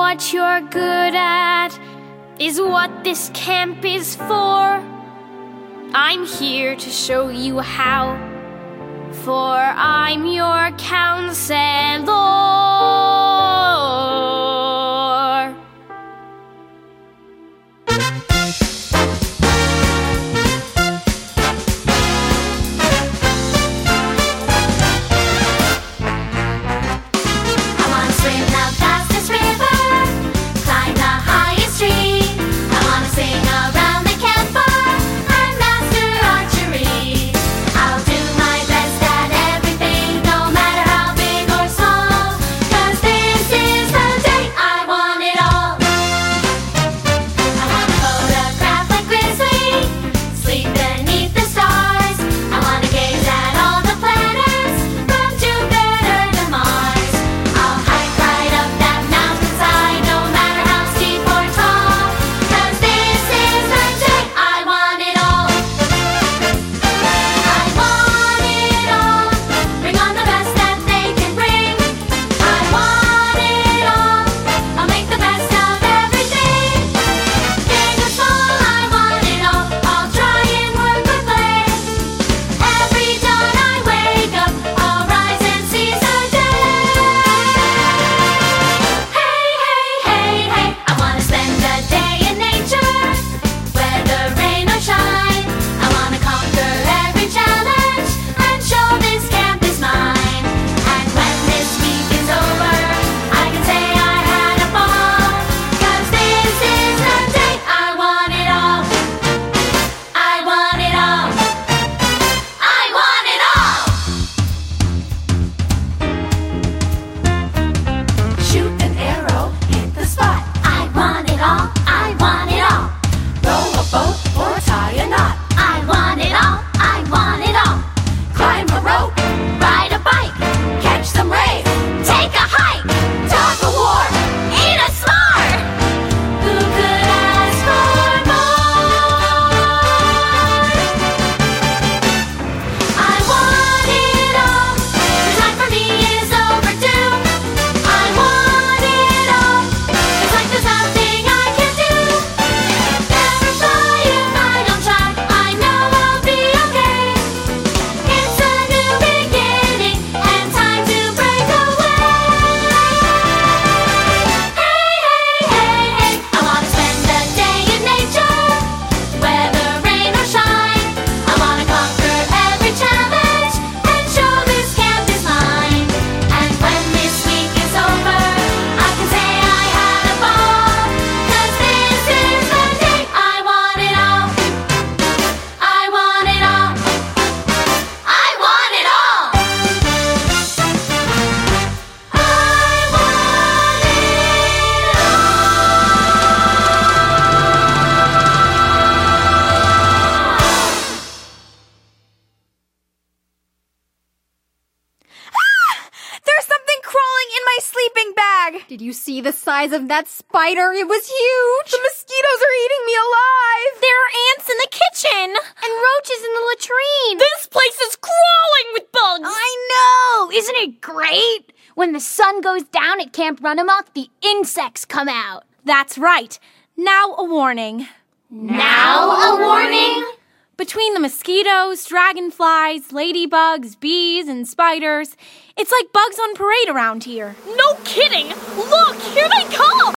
what you're good at is what this camp is for. I'm here to show you how, for I'm your counselor. Did you see the size of that spider? It was huge! The mosquitoes are eating me alive! There are ants in the kitchen! And roaches in the latrine! This place is crawling with bugs! I know! Isn't it great? When the sun goes down at Camp Runamuck, the insects come out. That's right. Now a warning. Now a warning? Between the mosquitoes, dragonflies, ladybugs, bees, and spiders, it's like bugs on parade around here. No kidding! Look, here they come!